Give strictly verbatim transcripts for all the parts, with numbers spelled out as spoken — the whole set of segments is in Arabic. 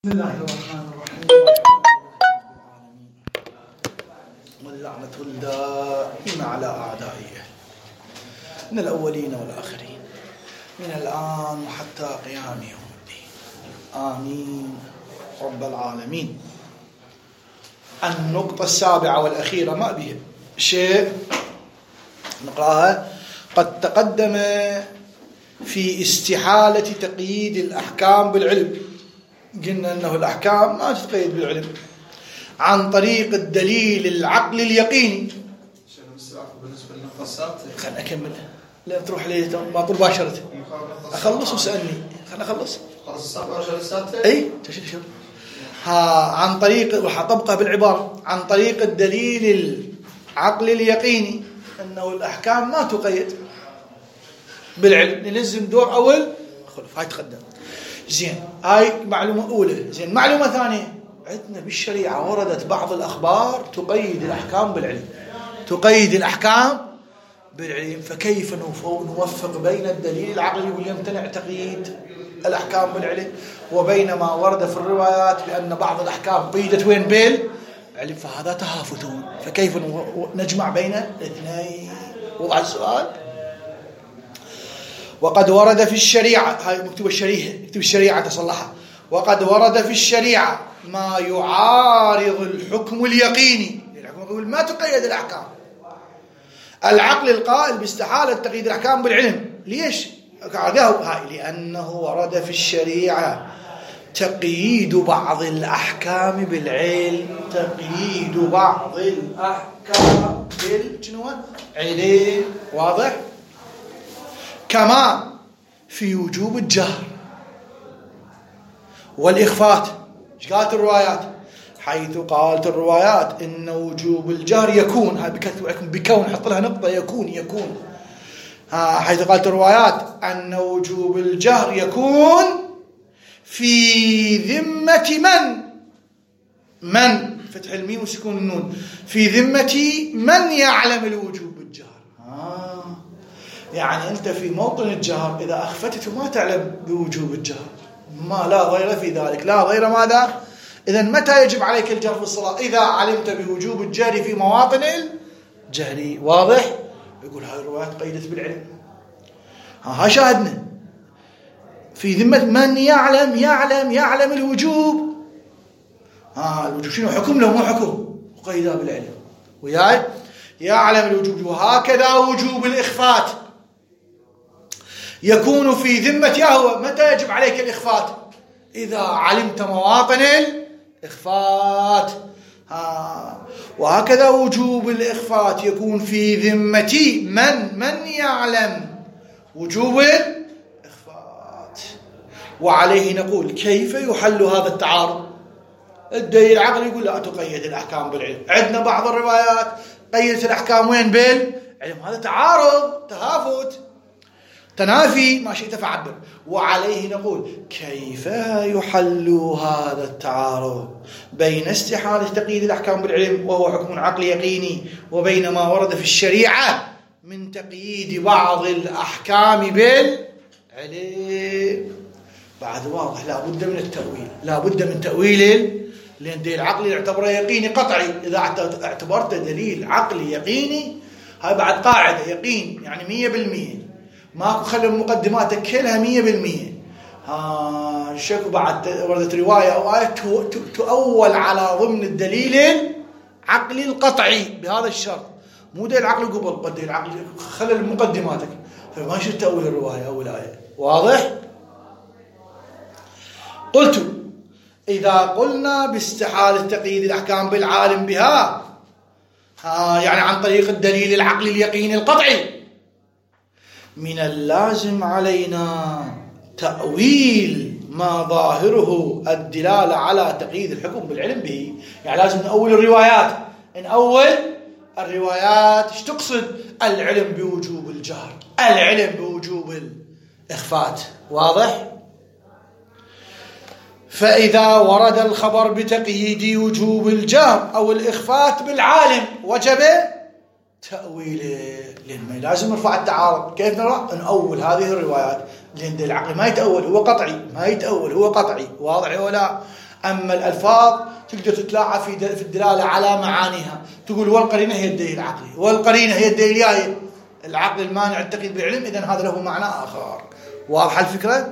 بسم الله الرحمن الرحيم. واللعنة الدائمة على أعدائه من الأولين والآخرين من الآن وحتى قيام يوم الدين. آمين رب العالمين. النقطة السابعة والأخيرة ما بها شيء نقراها. قد تقدم في استحالة تقييد الأحكام بالعلم، قلنا أنه الأحكام ما تتقيد بالعلم عن طريق الدليل العقل اليقيني. بالنسبة للنقصات خلنا أكمل لا تروح لي ما طول باشرته أخلص وسألني. خلنا أخلص خلص عشر ساعات. أي تشوف ها عن طريق وحطبقها بالعبارة عن طريق الدليل العقل اليقيني أنه الأحكام ما تقيد بالعلم، نلزم دور أول خلف. هاي تقدم زين، هاي معلومة أولى. زين، معلومة ثانية، عندنا بالشريعة وردت بعض الأخبار تقيد الأحكام بالعلم، تقيد الأحكام بالعلم. فكيف نوفق بين الدليل العقلي واللي يمتنع تقييد الأحكام بالعلم وبين ما ورد في الروايات بأن بعض الأحكام قيدت وين بالعلم؟ فهذا تهافت. فكيف نجمع بين الاثنين؟ وضع السؤال. وقد ورد في الشريعة، هاي مكتوب الشريعة، مكتوب الشريعة تصلحها. وقد ورد في الشريعة ما يعارض الحكم اليقيني. الحكم يقول ما تقيد الأحكام. العقل القائل باستحالة تقييد الأحكام بالعلم. ليش؟ هاي لأنه ورد في الشريعة تقييد بعض الأحكام بالعلم، تقييد بعض الأحكام بالعلم. واضح؟ كما في وجوب الجهر والإخفات. ايش قالت الروايات؟ حيث قالت الروايات إن وجوب الجهر يكون، هاي بكون حط لها نقطة، يكون يكون ها حيث قالت الروايات أن وجوب الجهر يكون في ذمة من من فتح الميم وسكون النون، في ذمة من يعلم الوجوب الجهر. آه. يعني أنت في موطن الجهر إذا أخفتت ما تعلم بوجوب الجهر، ما لا غير في ذلك، لا غير ماذا؟ إذن متى يجب عليك الجهر في الصلاة؟ إذا علمت بوجوب الجهر في مواطن الجهر. واضح؟ يقول هاي الروايات قيدت بالعلم. ها شاهدنا في ذمة من يعلم يعلم يعلم الوجوب. ها الوجوب شنو حكم له مو حكم؟ قيدها بالعلم. وياي يعلم الوجوب. وهكذا وجوب الإخفات يكون في ذمة يهوى. متى يجب عليك الإخفات؟ إذا علمت مواطن الإخفات. ها وهكذا وجوب الإخفات يكون في ذمة من من يعلم وجوب الإخفات. وعليه نقول كيف يحل هذا التعارض؟ الدليل العقلي يقول لا تقيد الأحكام بالعلم، عندنا بعض الروايات قيدت الأحكام وين بالعلم. هذا تعارض، تهافت، تنافي، ما شئت فعبر. وعليه نقول كيف يحل هذا التعارض بين استحالة تقييد الأحكام بالعلم وهو حكم عقلي يقيني وبين ما ورد في الشريعة من تقييد بعض الأحكام بالعلم. بعد واضح لا بد من التأويل، لا بد من تأويل، لأن الدليل العقلي يعتبره يقيني قطعي. إذا اعتبرت دليل عقلي يقيني هاي بعد قاعدة يقين يعني مية بالمية، ماكو خلي مقدماتك كلها مية بالمية. ها شكو بعد وردت رواية أو آية تؤول على ضمن الدليل العقلي القطعي بهذا الشرط، مو دليل عقلي قبل دليل عقلي خلي مقدماتك، فما شو تأويل الرواية أو الآية. واضح؟ قلت إذا قلنا باستحالة تقييد الأحكام بالعالم بها، ها يعني عن طريق الدليل العقلي اليقيني القطعي، من اللازم علينا تأويل ما ظاهره الدلالة على تقييد الحكم بالعلم به. يعني لازم نأول الروايات، نأول الروايات ايش تقصد؟ العلم بوجوب الجهر، العلم بوجوب الإخفات. واضح؟ فإذا ورد الخبر بتقييد وجوب الجهر أو الإخفات بالعالم وجب تأويله، لأن لازم نرفع التعارض. كيف نرى؟ نأول هذه الروايات، لأن العقل ما يتأول، هو قطعي، ما يتأول، هو قطعي. واضح ولا؟ أما الألفاظ تقدر تتلاعب في في الدلالة على معانيها، تقول والقرينة هي الدليل العقلي، والقرينة هي الدليل الياي العقل المانع التقييد بالعلم، إذن هذا له معنى آخر. واضحة الفكرة؟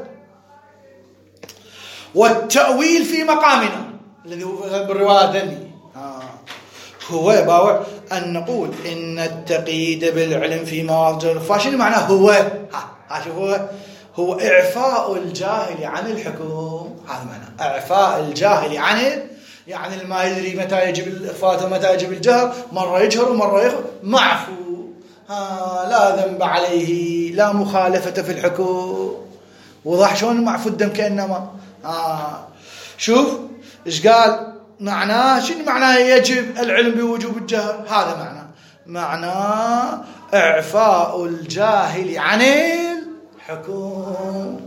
والتأويل في مقامنا الذي هو بالرواية ذني هو باوع أن نقول إن التقييد بالعلم في مواضع الخفاء شنو معناه؟ هو ها شو هو؟ هو إعفاء الجاهل عن الحكم. هذا معناه إعفاء الجاهل عن، يعني ما يدري متى يجب الإخفاء ومتى يجب الجهر، مرة يجهر ومرة يخفى، معفو، ها لا ذنب عليه، لا مخالفة في الحكم. وضح شلون معفو الدم كأنما ها. شوف إيش قال معناه؟ شنو معناه يجب العلم بوجوب الجهر؟ هذا معناه معناه إعفاء الجاهل عن الحكم،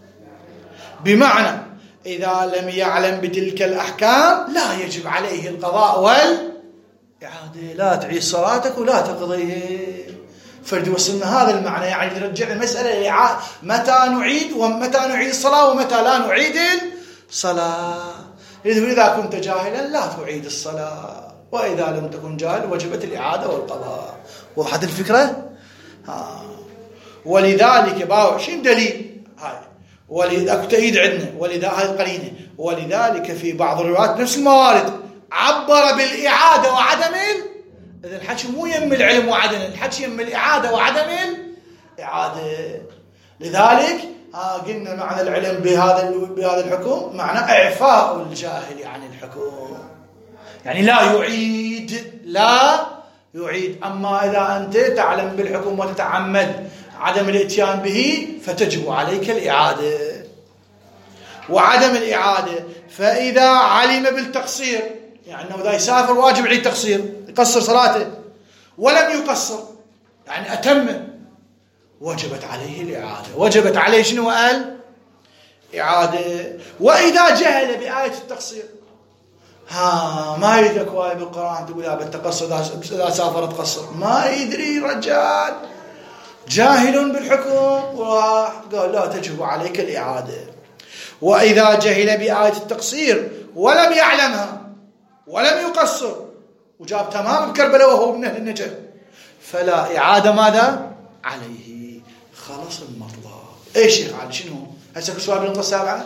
بمعنى إذا لم يعلم بتلك الأحكام لا يجب عليه القضاء والإعادة، لا تعيد صلاتك ولا تقضيه. فرد وصلنا هذا المعنى، يعني يرجع المسألة متى نعيد ومتى نعيد الصلاة ومتى لا نعيد الصلاة. إذا كنت جاهلا لا تعيد الصلاة، وإذا لم تكن جاهل وجبت الإعادة والقضاء. وضحت الفكرة؟ ها. ولذلك باو شين دليل هاي ولذلك تأييد عندنا، ولذا هاي القرينة. ولذلك في بعض الروايات نفس الموارد عبر بالإعادة وعدم ال... إذا الحكي مو يم العلم وعدم، الحكي يم الإعادة وعدم الإعادة. لذلك آه قلنا معنى العلم بهذا بهذا الحكم معنى إعفاء الجاهل عن الحكم، يعني لا يعيد، لا يعيد. أما إذا أنت تعلم بالحكم وتتعمد عدم الاتيان به فتجب عليك الإعادة. وعدم الإعادة فإذا علم بالتقصير، يعني أنه إذا يسافر واجب عليه التقصير، يقصر صلاته ولم يقصر يعني أتم، وجبت عليه الإعادة. وجبت عليه شنو قال؟ إعادة. وإذا جهل بآية التقصير، ها ما يدرك واي بالقرآن تقول يا بالتقصر إذا سافر تقصر، ما يدري رجال جاهل بالحكم وراح قال لا تجب عليك الإعادة. وإذا جهل بآية التقصير ولم يعلمها ولم يقصر وجاب تمام بكربلاء وهو من أهل النجف، فلا إعادة ماذا عليه، خلص المطلب. ايش يا علي شنو هسه سؤال بالنقطة السابعة؟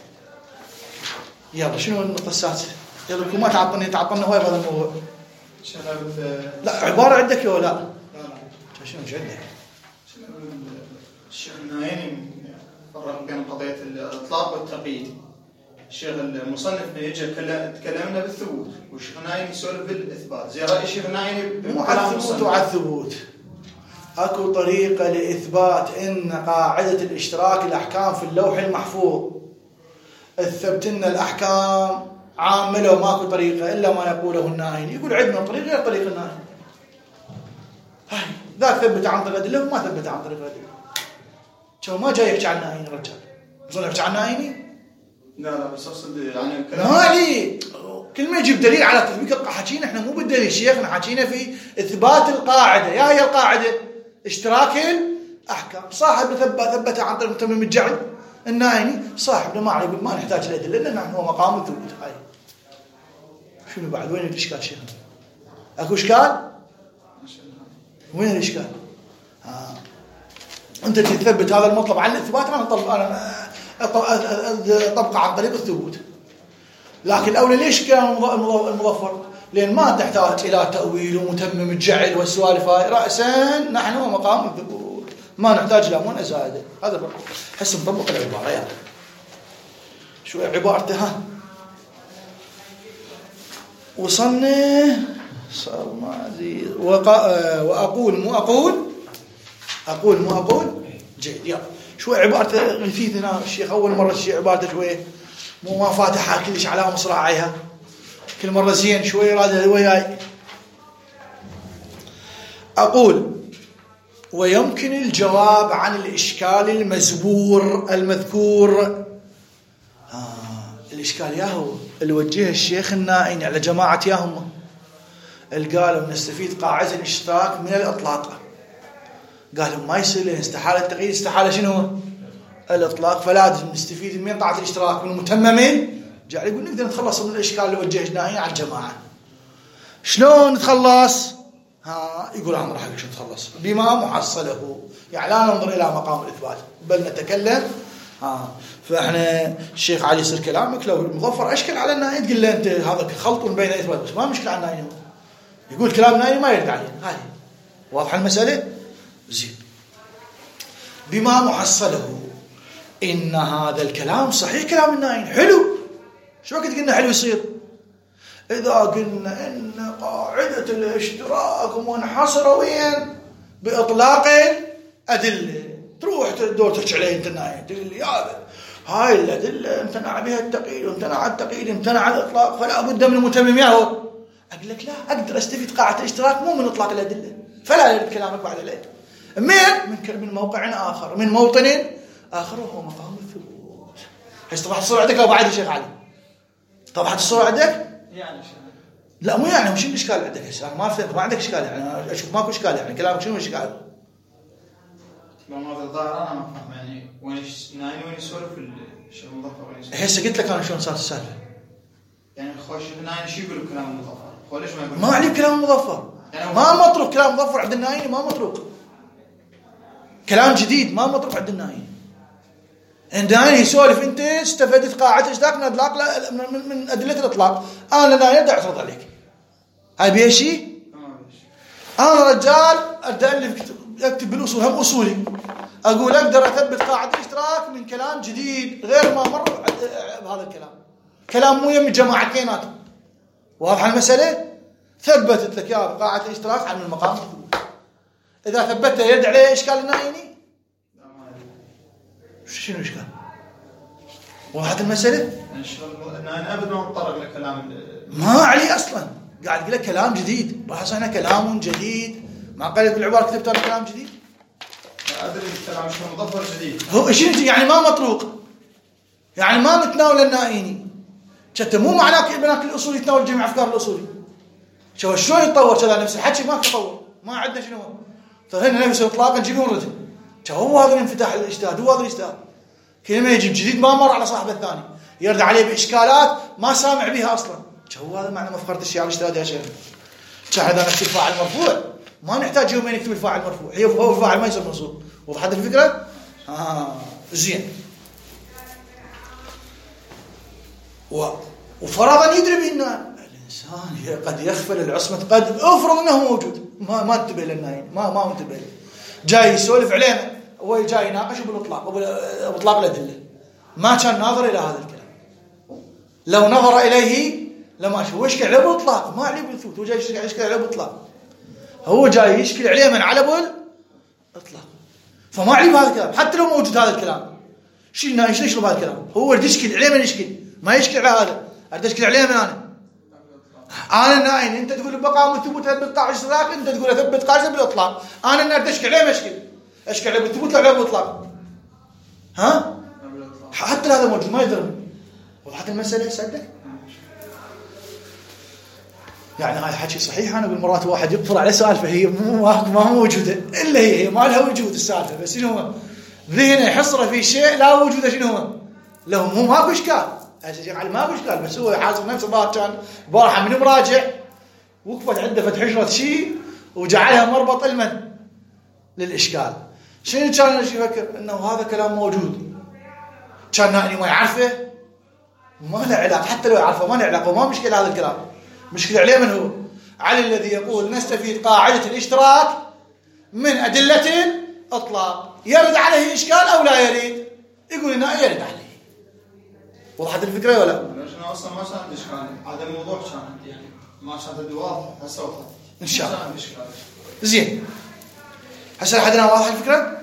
يلا شنو النقطة السادسة؟ يلا كل ما تعطني تعطنا هواي بهذا الموضوع. لا عبارة عندك ولا لا؟ لا لا شنو ايش عندك؟ الشيخ النايني فرق بين قضية الإطلاق والتقييد. الشيخ المصنف يجي تكلمنا بالثبوت، والشيخ النايني يسولف بالإثبات. زي رأي الشيخ النايني مو على الثبوت وعلى الثبوت. أكو طريقة لإثبات إن قاعدة الاشتراك الأحكام في اللوح المحفوظ اثبت إن الأحكام عاملة، وماكو طريقة إلا ما يقوله الناهي. يقول عندنا طريقة غير طريق الناهي. هاي ذاك ثبت عن طريق الأدلة وما ثبت عن طريق الأدلة. شو ما جاي يحكي عن الناهي الرجال، مصنف يحكي عن الناهي؟ لا لا بس أقصد يعني الكلام ما لي كل ما يجيب دليل على تطبيق حكينا إحنا مو بالدليل شيخنا، حكينا في إثبات القاعدة. يا هي القاعدة اشتراك الأحكام، صاحب ثبت ثبت عن طريق متمم الجعل الناهي، صاحبنا ما عليه ما نحتاج الأدلة لأن نحن هو مقام الثبوت. هاي شنو بعد؟ وين الإشكال شيخنا؟ أكو إشكال؟ وين الإشكال؟ ها أنت تثبت هذا المطلب عن الإثبات، أنا طلب أنا طبقه عن طريق الثبوت. لكن الأولى ليش كان المظفر؟ لأن ما تحتاج إلى تأويل ومتمم الجعل والسوالف هاي، رأسا نحن مقام الثبوت ما نحتاج إلى منى زائدة. هذا حس نطبق العبارة يعني. شو عبارته؟ ها وصلنا صار ما عزيز وقا... وأقول مو أقول أقول مو أقول جيد. يلا شو عبارته غثيثنا الشيخ أول مرة الشيخ عبارته شوية مو ما فاتحها كلش على مصراعيها، كل مرة زين شوية راد وياي. أقول ويمكن الجواب عن الإشكال المزبور المذكور. آه الإشكال ياهو اللي وجهه الشيخ النائني على جماعة ياهم اللي قالوا نستفيد قاعدة الاشتراك من الإطلاق. قالوا ما يصير استحالة التقييد، استحالة شنو الإطلاق، فلازم نستفيد من قاعدة الاشتراك من المتمم جعل يقول نقدر نتخلص من الإشكال اللي وجهناه على الجماعة. شلون نتخلص؟ ها يقول عمر حق شو نتخلص؟ بما محصله، يعني لا ننظر إلى مقام الإثبات بل نتكلم. ها فإحنا الشيخ علي يصير كلامك لو المظفر أشكل على النائي تقول له أنت هذا خلط بين إثبات، بس ما مشكلة على النائي، يقول كلام النائي ما يرد عليه. هذه واضحة المسألة؟ زين. بما محصله، إن هذا الكلام صحيح كلام النائي حلو. شو وقت قلنا حلو يصير؟ إذا قلنا إن قاعدة الاشتراك منحصرة وين؟ بإطلاق الأدلة. تروح تدور تحكي عليه أنت النائي تقول لي يا هاي الأدلة امتنع بها التقييد وامتنع التقييد امتنع الإطلاق فلا بد من المتمم ياهو. أقول لك لا، أقدر أستفيد قاعدة الاشتراك مو من إطلاق الأدلة، فلا يرد كلامك بعد العيد. من من موقع آخر، من موطن آخر، وهو مقام الثبوت. هي طبعا الصورة عندك لو بعد الشيخ علي طبعا الصورة عندك؟ يعني لا مو يعني مش الإشكال عندك هسه ما فهمت، ما عندك إشكال يعني أشوف ماكو إشكال يعني كلامك شنو الإشكال؟ ما هذا الظاهر أنا ما فاهم يعني وين ناين وين يسولف الشيء المظفر وين يسولف. هسه قلت لك أنا شلون صارت السالفة. يعني خوش ناين شو يقول كلام المظفر؟ هو ليش ما يقول؟ ما عليه كلام المظفر. يعني ما مطروق كلام مظفر عند الناين، ما مطروق. كلام جديد ما مطروق عند الناين. عند الناين يسولف أنت استفدت قاعدة إشتراك من الإطلاق من, من أدلة الإطلاق. أنا الناين أدعي أعترض عليك. هاي بيها شيء؟ أنا رجال أدألف أكتب بالأصول هم أصولي، أقول أقدر أثبت قاعدة الاشتراك من كلام جديد غير ما مر بهذا الكلام، كلام مو يم الجماعة كيناتهم. واضحة المسألة؟ ثبتت لك يا قاعدة الاشتراك عن المقام. إذا ثبتها يرد عليه إشكال النايني؟ شنو إشكال؟ واضحة المسألة؟ أنا أبدا ما أتطرق لكلام ما عليه أصلا، قاعد أقول لك كلام جديد، بحث أنا كلام جديد، ما قالت بالعبارة كتبت أنا كلام جديد. أدري الكلام شنو مظفر جديد. هو شنو يعني ما مطروق؟ يعني ما متناول النائيني. حتى مو معناه بناك الأصول يتناول جميع أفكار الأصولي. شو شلون يتطور كذا نفس الحكي ما تطور، ما عندنا شنو. فهنا نفس إطلاقا نجيب ونرد. هو هذا الانفتاح الاجتهاد، هو هذا الاجتهاد. كلمة يجيب جديد ما مر على صاحب الثاني، يرد عليه بإشكالات ما سامع بها أصلا. هو هذا معنى مفخرة الشيء على الاجتهاد يا شيخ. هذا نفس الفاعل مرفوع، ما نحتاج يومين نكتب الفاعل مرفوع، هي هو الفاعل ما يصير منصوب. وضحت الفكرة؟ آه زين. و... وفرضا يدري بأن الإنسان قد يغفل العصمة، قد أفرض أنه موجود ما ما انتبه للناين، ما ما انتبه له، جاي يسولف علينا هو جاي يناقش بالإطلاق وبإطلاق الأدلة، ما كان ناظر إلى هذا الكلام. لو نظر إليه لما شو هو يشكل عليه بالإطلاق، ما عليه بالثبوت، هو جاي يشكل عليه بالإطلاق، هو جاي يشكل عليه من على بالإطلاق، فما عليه بهذا الكلام. حتى لو موجود هذا الكلام شيلنا ايش يشرب هذا الكلام، هو يريد يشكل عليه من يشكل، ما يشكل على هذا، اريد اشكل عليه من انا انا ناين. انت تقول بقى مثبوت بالقاعده اشتراك، انت تقول اثبت قاعده بالاطلاق، انا اريد اشكل عليه مشكل، اشكل عليه بالثبوت لا بالاطلاق. ها حتى هذا موجود ما يضرني. وضحت المساله صدق؟ يعني هاي حكي صحيح. انا بالمرات واحد يقفر على سالفه هي مو ما موجوده الا هي هي ما لها وجود السالفه، بس شنو هو ذهنه يحصر في شيء لا وجود شنو هو له، مو ماكو اشكال. هسه على ماكو اشكال، بس هو حاصر نفسه ظاهر كان البارحه من مراجع وقفت عنده فتح حجره شيء وجعلها مربط المن للاشكال. شنو كان يفكر انه هذا كلام موجود، كان نائني ما يعرفه، ما له علاقه، حتى لو يعرفه ما له علاقه، وما مشكله هذا الكلام. مشكلة عليه من هو؟ علي الذي يقول نستفيد قاعدة الاشتراك من أدلة الإطلاق، يرد عليه إشكال أو لا يريد؟ يقول لنا يرد عليه. وضحت الفكرة ولا؟ أنا أصلا ما صار عندي إشكال، هذا الموضوع كان يعني ما صار عندي واضح هسه واضح إن شاء الله. زين هسه لحدنا واضح الفكرة؟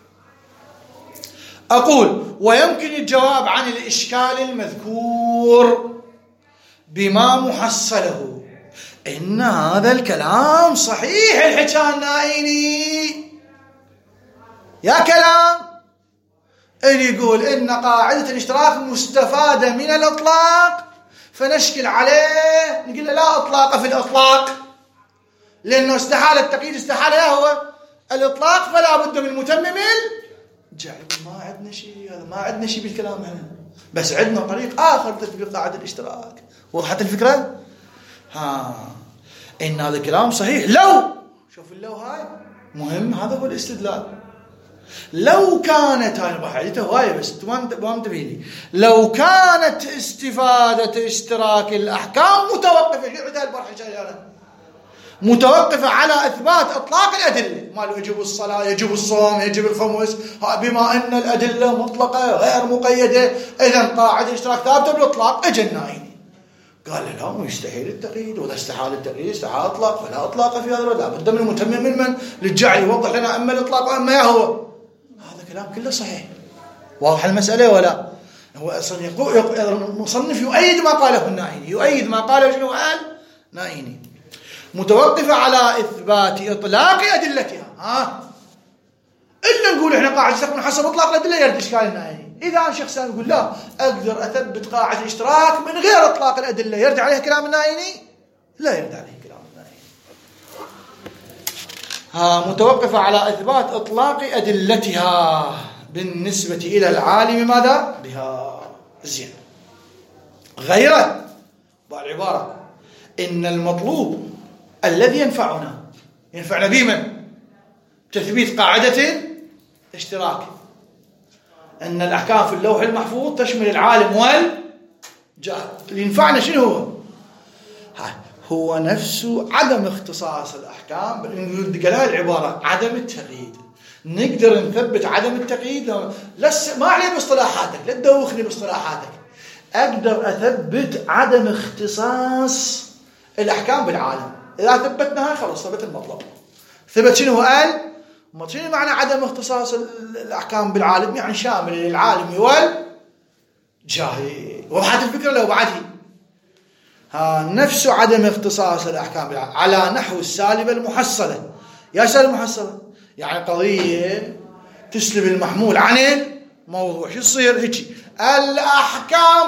أقول ويمكن الجواب عن الإشكال المذكور بما محصله إن هذا الكلام صحيح الحكى النائيني. يا كلام اللي يقول إن قاعدة الاشتراك مستفادة من الإطلاق فنشكل عليه نقول لا إطلاق في الإطلاق، لأنه استحال التقييد، استحال هو الإطلاق، فلا بد من المتمم الجعل. ما عندنا شيء، هذا ما عندنا شيء بالكلام هنا. بس عندنا طريق آخر تطبيق قاعدة الاشتراك. وضحت الفكرة؟ ها إن هذا الكلام صحيح لو، شوف اللو هاي مهم، هذا هو الاستدلال. لو كانت هاي بحاجته هواية بس ما انتبهي، لو كانت استفادة اشتراك الأحكام متوقفة، عندها البارحة شغالة متوقفة على إثبات إطلاق الأدلة، ما يجب الصلاة يجب الصوم يجب الخمس، بما أن الأدلة مطلقة غير مقيدة إذن قاعدة الاشتراك ثابتة بالإطلاق. أجى النائيني قال لا يستحيل التقييد، وإذا استحال التقييد استحال إطلاق، فلا إطلاق في هذا الوضع، لابد من المتمم من من للجعل يوضح لنا أما الإطلاق وأما يا هو. هذا كلام كله صحيح. واضح المسألة ولا؟ هو أصلا يقول المصنف يؤيد ما قاله النائيني، يؤيد ما قاله شنو قال نائيني، متوقفة على إثبات إطلاق أدلتها. ها إلا نقول إحنا قاعدة تكون حسب إطلاق الأدلة يرد إشكال النائيني. إذا شخص يقول لا أقدر أثبت قاعدة الاشتراك من غير إطلاق الأدلة، يرد عليه كلام النائيني؟ لا يرد عليه كلام النائيني. ها متوقفة على إثبات إطلاق أدلتها بالنسبة إلى العالم ماذا بها. زين غيره بالعبارة إن المطلوب الذي ينفعنا ينفعنا بمن؟ تثبيت قاعدة اشتراك، أن الأحكام في اللوح المحفوظ تشمل العالم والجاهل. اللي ينفعنا شنو هو؟ هو نفسه عدم اختصاص الأحكام، قالها العبارة عدم التقييد. نقدر نثبت عدم التقييد لس ما عليه باصطلاحاتك، لا تدوخني باصطلاحاتك. أقدر أثبت عدم اختصاص الأحكام بالعالم. إذا ثبتناها خلاص ثبت المطلب. ثبت شنو قال؟ شنو معنى عدم اختصاص الأحكام بالعالم؟ يعني شامل للعالم والجاهل. وضحت الفكرة لو بعدي؟ ها نفس عدم اختصاص الأحكام بالعالم على نحو السالبة المحصلة. يا سالبة المحصلة يعني قضية تسلب المحمول عن الموضوع، شو يصير هيك؟ الأحكام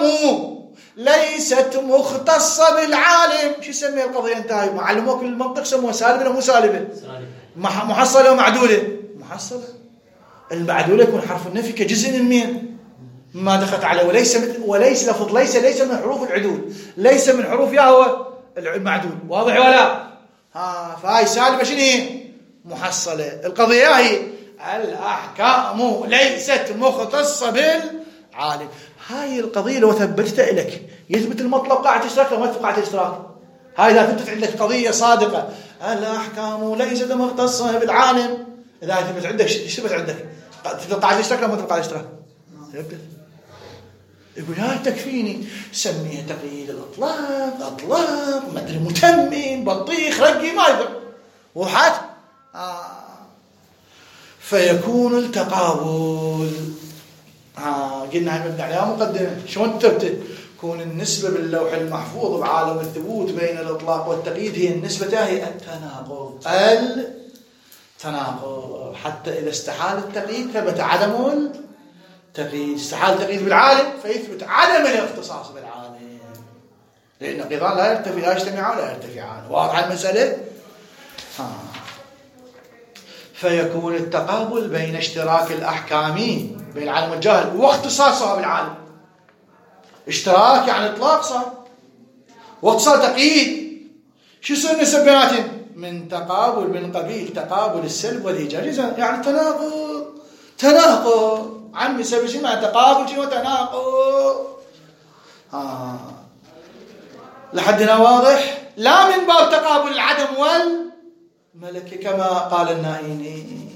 ليست مختصة بالعالم. شو يسمي القضية انتهي؟ معلموك المنطق سموها سالبة ولا مو سالبة؟ محصلة ومعدولة. محصلة. المعدولة يكون حرف النفي كجزء من مين؟ ما دخلت عليه، وليس وليس لفظ ليس ليس من حروف العدول، ليس من حروف يا هو المعدول. واضح ولا؟ ها فهاي سالبة شنو هي؟ محصلة. القضية هي الأحكام ليست مختصة بالعالم. هاي القضية لو ثبتتها لك يثبت المطلب قاعدة اشتراك لو ما يثبت قاعدة اشتراك. هاي إذا ثبتت عندك قضية صادقة الأحكام ليست مختصة بالعالم، إذا ثبت عندك ايش ثبت عندك؟ تثبت قاعدة اشتراك لو ما تثبت قاعدة اشتراك؟ ثبت. يقول هاي تكفيني، سميها تقييد الأطلاق، أطلاق مدري متمم بطيخ رقي ما يقدر. وضحت؟ آه. فيكون التقابل آه. قلنا هاي مبني عليها مقدمة. شلون تثبت؟ كون النسبة باللوح المحفوظ بعالم الثبوت بين الإطلاق والتقييد هي النسبة هي التناقض. التناقض حتى إذا استحال التقييد ثبت عدم التقييد. استحال التقييد بالعالم فيثبت عدم الاختصاص بالعالم، لأن النقيضان لا يرتفع لا يجتمعان ولا يرتفعان. واضح المسألة؟ ها. فيكون التقابل بين اشتراك الأحكام بين العالم والجاهل واختصاصها بالعالم. اشتراك يعني اطلاق صار، واتصال تقييد. شو يصير النسب بيناتهم؟ من تقابل من قبيل تقابل السلب والإيجاز، يعني تناقض. تناقض عمي سبب شيء مع تقابل شيء وتناقض. آه. لحدنا واضح؟ لا من باب تقابل العدم والملكة كما قال النائيني.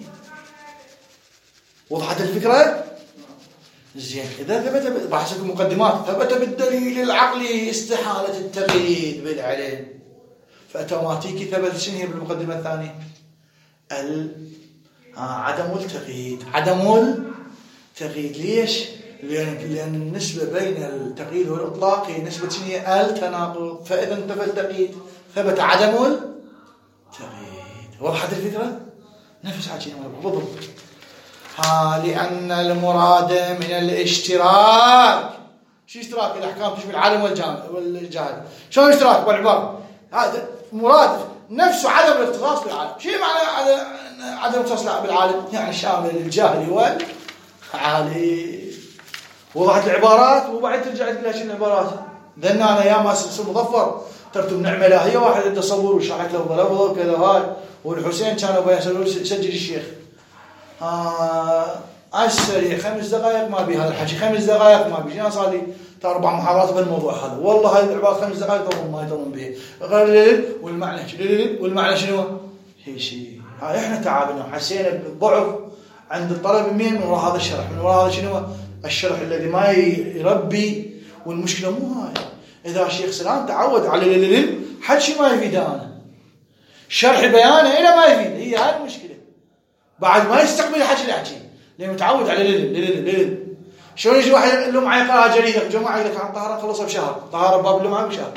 وضحت الفكرة؟ زين. إذا ثبت بحسب المقدمات ثبت بالدليل العقلي استحالة التقييد بالعلم، فأوتوماتيكي ثبت شنو هي بالمقدمة الثانية؟ ال آه عدم التقييد. عدم التقييد ليش؟ لأن لأن النسبة بين التقييد والإطلاق هي نسبة شنو هي؟ التناقض. فإذا انتفى التقييد ثبت عدم التقييد. وضحت الفكرة؟ نفس حكينا بالضبط. ها لأن المراد من الاشتراك شو اشتراك؟ الأحكام تشمل العالم والجاهل. شلون اشتراك بالعبارة؟ هذا مراد نفسه عدم الاختصاص بالعالم. شو معنى عدم الاختصاص بالعالم؟ يعني شامل الجاهل والعالم. وضعت العبارات وبعد ترجع تقول لها شنو العبارات. ذن انا يا ما سلسل مظفر ترتب نعمه الهيه واحد عنده صبور وشرحت له لفظه وكذا هاي. والحسين كانوا بيسالون سجل الشيخ آه السريع خمس دقائق ما بي هذا الحكي، خمس دقائق ما بي. انا صار لي اربع محاضرات بالموضوع هذا والله هذه العبارات خمس دقائق طول ما يطولون به والمعنى والمعنى شنو هي شيء. هاي احنا تعبنا وحسينا بالضعف عند الطلب من من وراء هذا الشرح، من وراء هذا شنو الشرح الذي ما يربي. والمشكله مو هاي، اذا شيخ سلام تعود على الالل حكي ما يفيد، انا شرح بيانه الى ما يفيد، هي هاي المشكله. بعد ما يستقبل الحكي اللي يحكي لانه متعود على الالل. شلون يجي واحد اللمعه يقراها جريده جماعه يقول لك عن طهاره خلصها بشهر، طهاره باب اللمعه بشهر.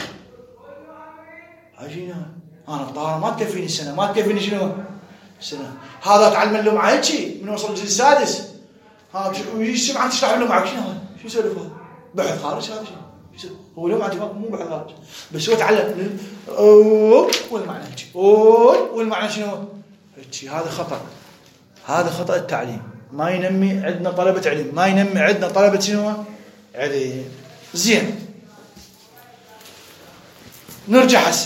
اجينا انا الطهاره ما تكفيني السنه، ما تكفيني شنو السنه. هذا تعلم اللمعه هيك من وصل الجزء السادس. ها ويجي سمعه تشرح اللمعه شنو هذا؟ شو يسولف هذا؟ بحث خارج هذا شيء. هو لمعه مو بحث خارج بس هو تعلم اوه والمعنى هيك اوه والمعنى شنو هيك. هذا خطا، هذا خطا التعليم. ما ينمي عندنا طلبة علم، ما ينمي عندنا طلبة شنو علم. زين نرجع هسه.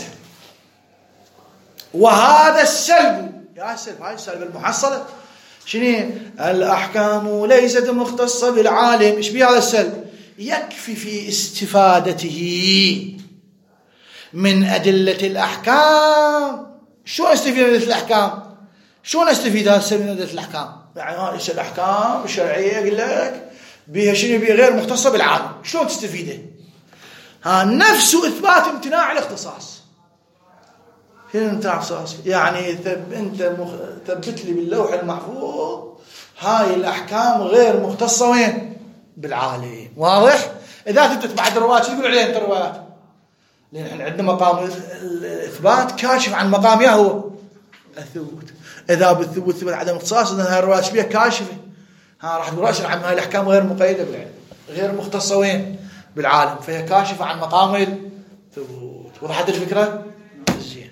وهذا السلب، يا سلب هاي السلب المحصلة شنو؟ الأحكام ليست مختصة بالعالم. ايش بيه هذا السلب؟ يكفي في استفادته من أدلة الأحكام. شو استفيد من أدلة الأحكام؟ شو نستفيد هسه من أدلة الأحكام؟ يعني هاي الأحكام الشرعية أقول لك بها شنو؟ بها غير مختصة بالعالم. شلون تستفيده؟ ها نفس إثبات امتناع الاختصاص. شنو امتناع الاختصاص؟ يعني ثب أنت مخ... ثبت لي باللوح المحفوظ هاي الأحكام غير مختصة وين؟ بالعالم. واضح؟ إذا كنت بعد الروايات شو تقول عليها أنت الروايات؟ لأن احنا عندنا مقام الإثبات كاشف عن مقام يهو الثبوت. إذا بالثبوت ثبت عدم اختصاص إذا هاي الروايات بها كاشفة. ها راح تقول راشد عن هاي الأحكام غير مقيدة بالعلم، غير مختصة وين؟ بالعالم، فهي كاشفة عن مقام الثبوت. وضحت الفكرة؟ زين.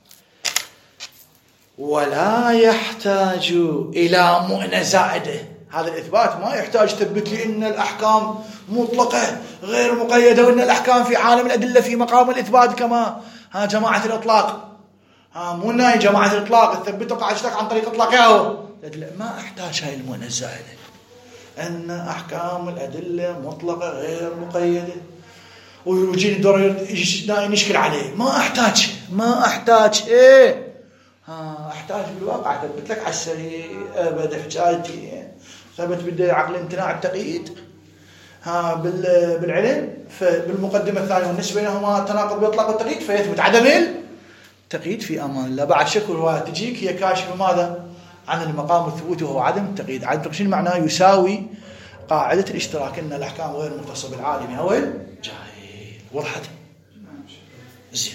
ولا يحتاج إلى مؤنة زائدة. هذا الإثبات ما يحتاج تثبت لي إن الأحكام مطلقة غير مقيدة وإن الأحكام في عالم الأدلة في مقام الإثبات كما ها جماعة الإطلاق. ها مو ناي جماعة الإطلاق تثبتوا قاعدتك عن طريق إطلاق ياهو. ما أحتاج هاي المؤنة الزائدة أن أحكام الأدلة مطلقة غير مقيدة ويجيني دور نشكل عليه. ما أحتاج ما أحتاج إيه ها أحتاج بالواقع أثبت لك على السريع أبد حجاجتي ثبت بدي عقل امتناع التقييد ها بالعلم. بالمقدمة الثانية والنسبة بينهما التناقض بإطلاق والتقييد فيثبت عدم التقييد في أمان الله. بعد شكل رواية تجيك هي كاشفة ماذا؟ عن المقام الثبوتي وهو عدم التقييد. عدم التقييد شنو معناه؟ يساوي قاعدة الاشتراك إن الأحكام غير مختصة بالعالم أو الجاهل. وضحت؟ زين.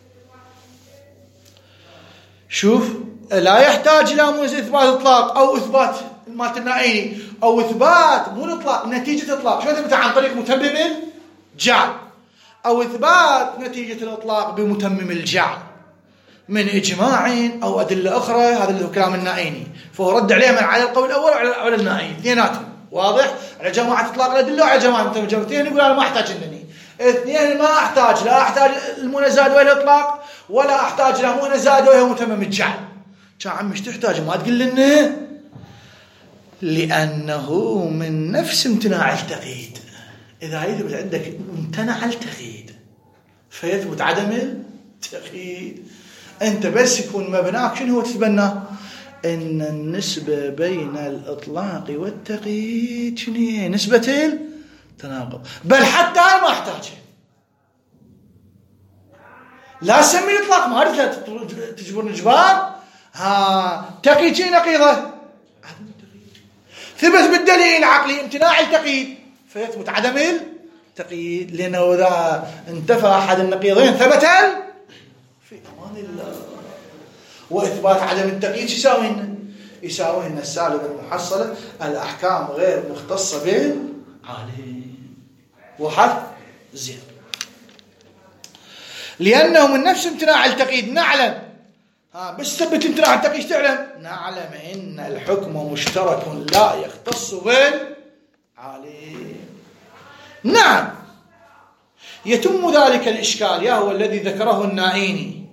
شوف لا يحتاج إلى موجب إثبات إطلاق أو إثبات مالت النائي أو إثبات مو الإطلاق نتيجة إطلاق. شو تثبت عن طريق متمم الجعل أو إثبات نتيجة الإطلاق بمتمم الجعل من إجماع أو أدلة أخرى. هذا اللي هو كلام النائيني، فهو رد عليه من على القول الأول وعلى النائي اثنيناتهم. واضح؟ على جماعة إطلاق الأدلة وعلى جماعة متمم الجعل. اثنين يقول أنا ما أحتاج إنني اثنين ما أحتاج لا أحتاج المنزاد ولا الإطلاق ولا أحتاج له منزاد وهو متمم الجعل. يا عم مش تحتاج ما تقول لنا لأنه من نفس امتناع التقييد. إذا يثبت عندك امتنع التقييد فيثبت عدم التقييد. أنت بس يكون مبناك شنو هو تتبناه؟ إن النسبة بين الإطلاق والتقييد شنو هي؟ نسبة التناقض. بل حتى أنا ما أحتاجها. لا سمي الإطلاق ما أردت تجبرني إجبار. ها تقييد شيء نقيضة عدم التقييد. ثبت بالدليل العقلي امتناع التقييد فيثبت عدم التقييد. لأنه إذا انتفى أحد النقيضين ثبت في أمان الله. وإثبات عدم التقييد شو يساوي لنا؟ يساوي لنا السالبة المحصلة الأحكام غير مختصة بالعالم. وحد زين. لأنه من نفس امتناع التقييد نعلم ها بس ثبت امتناع التقييد تعلم نعلم إن الحكم مشترك لا يختص بالعالم. نعم يتم ذلك الإشكال، يا هو الذي ذكره النائيني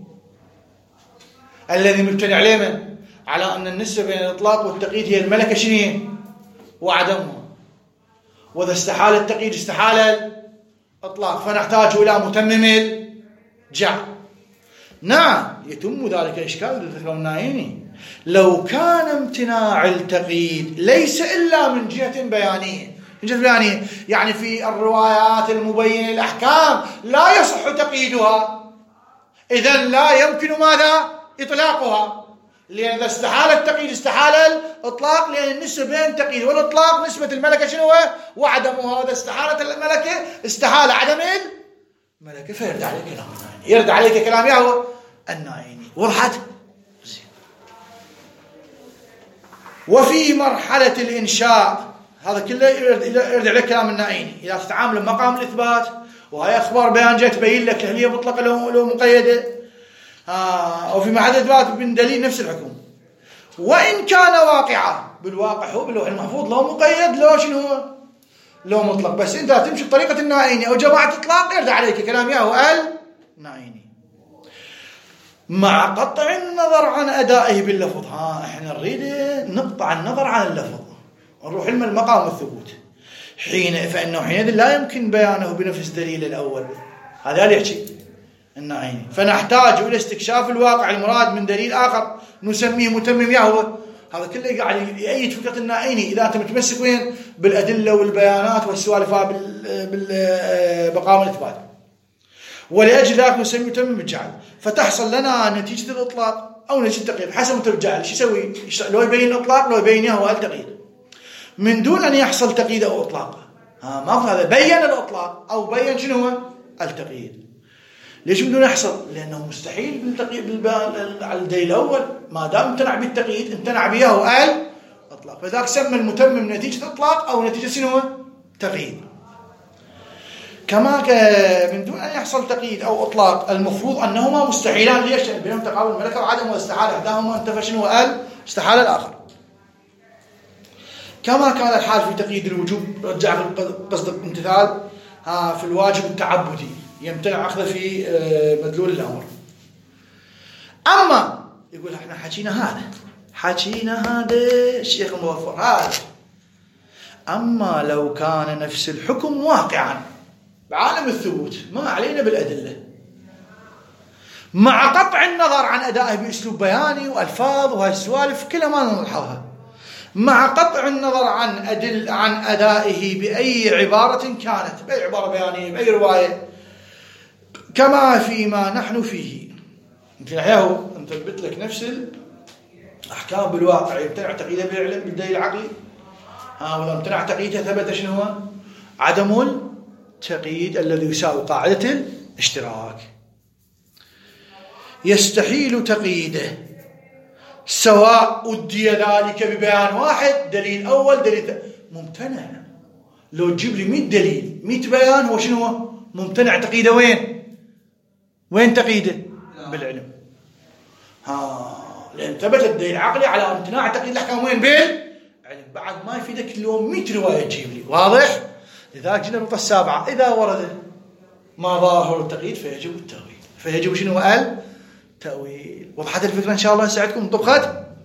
الذي مبتني عليه من على أن النسبة بين الإطلاق والتقييد هي الملكة شنو وعدمها، وإذا استحال التقييد استحال الإطلاق، فنحتاج إلى متمم الجعل. نعم يتم ذلك الإشكال الذي ذكره النائيني لو كان امتناع التقييد ليس إلا من جهة بيانية. من جهة بيانية يعني في الروايات المبينة الأحكام لا يصح تقييدها، إذن لا يمكن ماذا إطلاقها، لأن إذا استحال التقييد استحال الإطلاق، لأن النسبة بين التقييد والإطلاق نسبة الملكة شنو وعدمها، وإذا استحالت الملكة استحال عدم الملكة، فيرد عليك كلام النائيني، يرد عليك كلام يهو النائيني. وضحت؟ وفي مرحلة الإنشاء هذا كله يرد عليك كلام النائيني، إذا تتعامل مقام الإثبات وهي أخبار بيان جاء تبين لك هل هي مطلقة لو مقيدة، آه وفي محل الإثبات من دليل نفس الحكم، وإن كان واقعا بالواقع هو باللوح المحفوظ لو مقيد لو شنو هو لو مطلق، بس أنت تمشي بطريقة النائيني أو جماعة إطلاق يرد عليك كلام ياهو النائيني مع قطع النظر عن أدائه باللفظ. ها احنا نريد نقطع النظر عن اللفظ نروح لما المقام الثبوت، حين فإنه حينئذ لا يمكن بيانه بنفس دليل الأول، هذا اللي يحكي النائيني، فنحتاج إلى استكشاف الواقع المراد من دليل آخر نسميه متمم يهوى. هذا كله قاعد يأيد فكرة النائيني إذا أنت متمسك وين بالأدلة والبيانات والسوالف بالمقام الإثبات، ولأجل ذلك نسميه متمم الجعل، فتحصل لنا نتيجة الإطلاق أو نتيجة التقييد حسب متمم الجعل. شو يسوي؟ لو يبين الإطلاق لو يبين يهوى التقييد من دون أن يحصل تقييد أو إطلاق. ها ما هذا بين الإطلاق أو بين شنو هو التقييد. ليش بدون يحصل؟ لأنه مستحيل بالتقييد على الدليل الأول، ما دام امتنع بالتقييد امتنع بيه وقال إطلاق، فذاك سمى المتمم نتيجة إطلاق أو نتيجة شنو تقييد. كما من دون أن يحصل تقييد أو إطلاق المفروض أنهما مستحيلان. ليش؟ بينهم تقابل الملكة وعدم واستحال إحداهما انتفى شنو قال استحال الآخر. كما كان الحال في تقييد الوجوب، رجع في قصد الامتثال في الواجب التعبدي يمتنع أخذه في مدلول الأمر. أما يقول احنا حكينا هذا حكينا هذا الشيخ الموفر هذا، أما لو كان نفس الحكم واقعا بعالم الثبوت ما علينا بالأدلة، مع قطع النظر عن أدائه بأسلوب بياني وألفاظ وهالسوالف كلها ما نلحظها، مع قطع النظر عن أدل عن أدائه بأي عبارة كانت، بأي عبارة بيانية بأي رواية، كما فيما نحن فيه. يمكن أحياه نثبت لك نفس الأحكام بالواقع، يمتنع تقييدها بالعلم بالدليل العقلي، ها وإذا امتنع تقييدها ثبت شنو هو عدم التقييد الذي يساوي قاعدة الاشتراك. يستحيل تقييده سواء أدي ذلك ببيان واحد، دليل أول دليل ممتنع. لو تجيب لي مئة دليل مئة بيان هو شنو هو ممتنع تقييده. وين وين تقييده بالعلم، ها لأن ثبت الدليل العقلي على امتناع تقييد الأحكام وين بالعلم، بعد ما يفيدك اليوم مئة رواية تجيب لي. واضح؟ لذلك جينا النقطة السابعة، إذا ورد ما ظاهر التقييد فيجب التأويل، فيجب شنو قال تأويل. وضحت الفكرة إن شاء الله يساعدكم طبخت.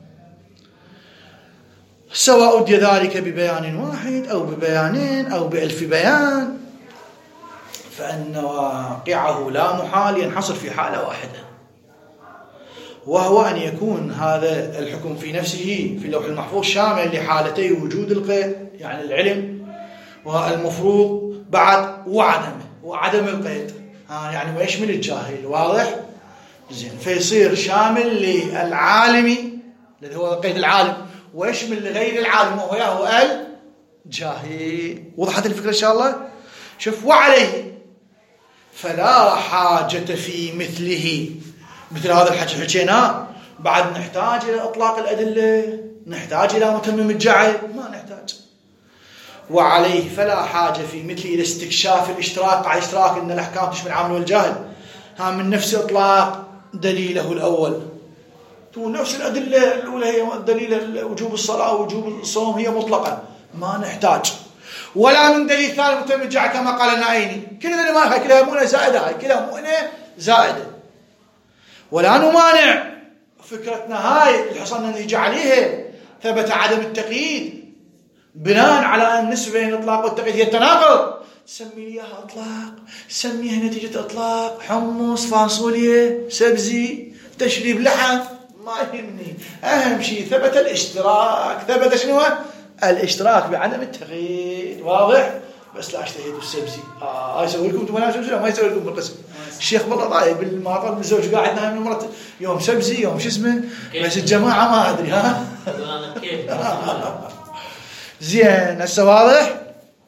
سواء أدي ذلك ببيان واحد أو ببيانين أو بألف بيان، فإن واقعه لا محال ينحصر في حالة واحدة، وهو أن يكون هذا الحكم في نفسه في اللوح المحفوظ شامل لحالتي وجود القيد يعني العلم والمفروض بعد وعدمه وعدم القيد، ها يعني ويشمل الجاهل. واضح؟ زين، فيصير شامل للعالم الذي هو قيد العالم ويشمل لغير العالم وهو يهو الجاهل. وضحت الفكرة إن شاء الله؟ شوف، وعليه فلا حاجة في مثله، مثل هذا الحكي حكيناه بعد نحتاج إلى إطلاق الأدلة، نحتاج إلى متمم الجعل، ما نحتاج. وعليه فلا حاجة في مثله إلى استكشاف الاشتراك على اشتراك إن الأحكام تشمل العامل والجاهل، ها من نفس إطلاق دليله الأول، نفس الأدلة الأولى هي دليل وجوب الصلاة ووجوب الصوم هي مطلقة، ما نحتاج. ولا من دليل ثاني متمم الجعل كما قال النائيني. كل ذي ما كلها مؤنة زائدة، هاي كلها مؤنة زائدة. ولا نمانع فكرتنا هاي الحصن اللي نجي عليها ثبت عدم التقييد بناء على أن النسبة بين الإطلاق والتقييد هي التناقض. سمي إياها إطلاق، سميها نتيجة إطلاق، حمص، فاصوليا، سبزي، تشريب لحم، ما يهمني. أهم شيء ثبت الاشتراك. ثبت شنو؟ الاشتراك بعدم التقييد. واضح؟ بس لا اشتهيتوا السبزي. آه يسوي لكم انتم سبزي ما يسوي لكم بالقسم. الشيخ والله ضايق بالمطر بالزوج قاعد نايم مرت يوم سبزي يوم شو اسمه، بس الجماعة ما أدري. ها زين هسه واضح؟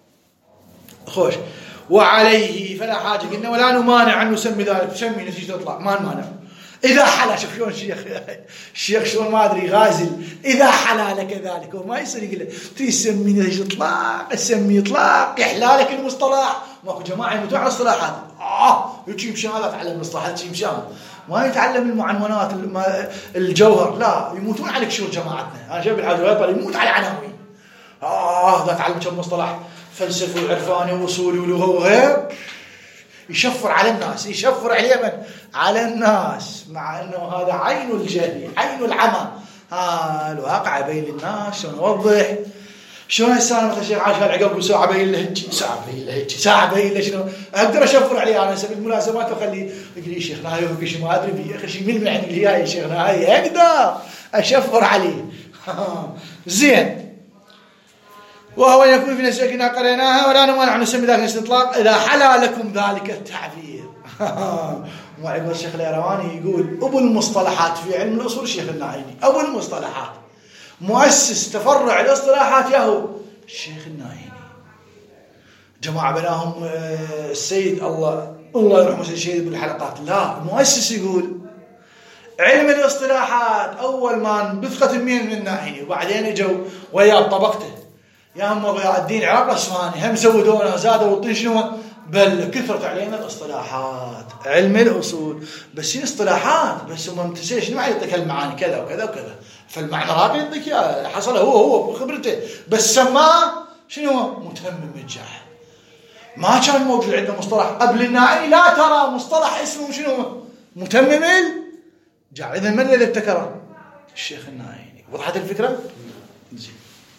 خوش. وعليه فلا حاجة قلنا ولا نمانع أن نسمي ذلك، نسمي نتيجة إطلاق ما نمانع. إذا حلا، شوف شلون الشيخ الشيخ شلون ما أدري غازل، إذا حلا لك ذلك وما يصير يقول له تسمي نتيجة إطلاق، تسمي إطلاق يحلى لك المصطلح. ماكو جماعة يموتون على الصلاحات. آه يجي مشان هذا تعلم المصطلحات يجي مشان ما يتعلم المعنونات الجوهر، لا يموتون عليك. شو جماعتنا أنا جايب العدوى يموت على عناوين. آه ذا تعلم كم مصطلح فلسفي وعرفاني وأصولي ولغة وغير، يشفر على الناس، يشفر عليه من على الناس، مع أنه هذا عين الجهل، عين العمى. ها الواقع بين الناس. شلون نوضح؟ شلون الإنسان مثل الشيخ عاش العقب وساعة بين له هيك، ساعة بين له هيك، ساعة بين له شنو، أقدر أشفر عليه أنا سبيل الملازمات وأخليه يقول لي شيخنا هاي وفي شيء ما أدري بيه، أخي شيء من من عند لي هاي شيخنا هاي أقدر أشفر عليه. زين. وهو يكون في نفسه كنا قريناها ولا نمانع أن نسمي ذلك الاستطلاق إذا حلا لكم ذلك التعبير. ما يقول الشيخ الإيرواني يقول أبو المصطلحات في علم الأصول الشيخ النائيني، أبو المصطلحات مؤسس تفرع الاصطلاحات ياهو الشيخ النائيني. جماعة بناهم السيد الله الله يرحمه السيد الشهيد بالحلقات. لا المؤسس يقول علم الاصطلاحات أول ما بثقة مين من النائيني، وبعدين اجوا وياه طبقته يا هم ضياء الدين عراق الأصفهاني هم زودونا زادوا والطين شنو بل كثرت علينا الاصطلاحات علم الأصول. بس هي اصطلاحات بس هم متسير شنو معنى يعطيك المعاني كذا وكذا وكذا، فالمعنى راقي يعطيك اياه حصل هو هو بخبرته، بس سماه شنو متمم الجهل. ما كان موجود عندنا مصطلح قبل النائي، لا ترى مصطلح اسمه شنو متمم الجهل. إذا من الذي ابتكره؟ الشيخ النائيني. وضحت الفكرة؟ زين.